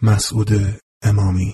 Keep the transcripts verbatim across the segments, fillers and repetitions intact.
مسعود امامی.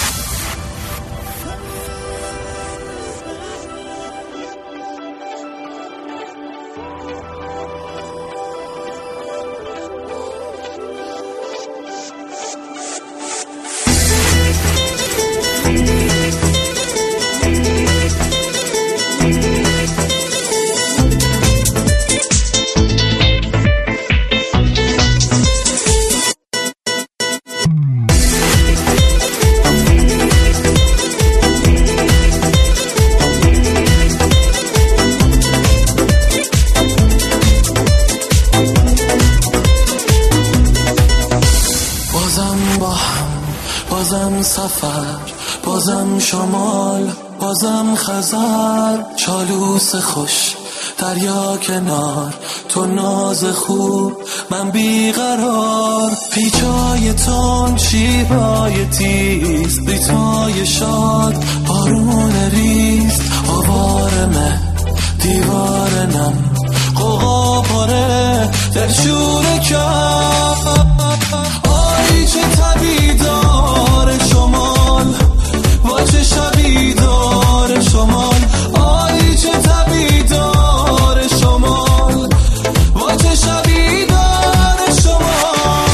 بازم سفر، بازم شمال، بازم خزر، چالوس خوش دریا کنار، تو ناز خوب من بیقرار، پیچای تون شیبای تیز، بیتای شاد بارون ریز، آوارمه دیوار نم قوقا پاره دلشور کم. آی چه طبیعی داره شمال، و چه شبی داره شمال. آی چه طبیعی داره شمال، و چه شبی داره شمال.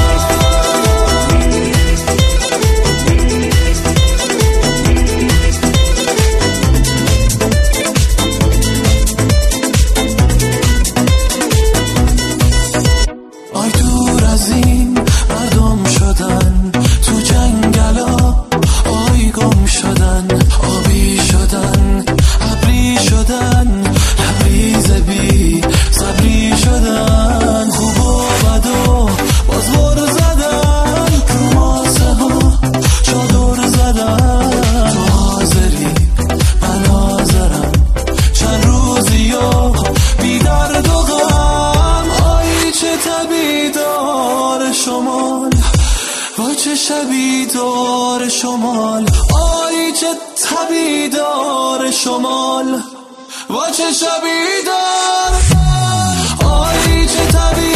آی دور از این مردم شدن، تو جنگلا آی گم شدن، آبی شدن ابری شدن، لبریز بی صبری شدن، خوب و بد و باز بر زدن، رو ماسه ها چادر زدن. تو حاضری من حاضرم، چند روزی و بی درد و غم. آی چه طبیعی داره شمال، و چه شبی داره شمال. آی چه طبیعی داره شمال، و چه شبی داره. آی چه طبیعی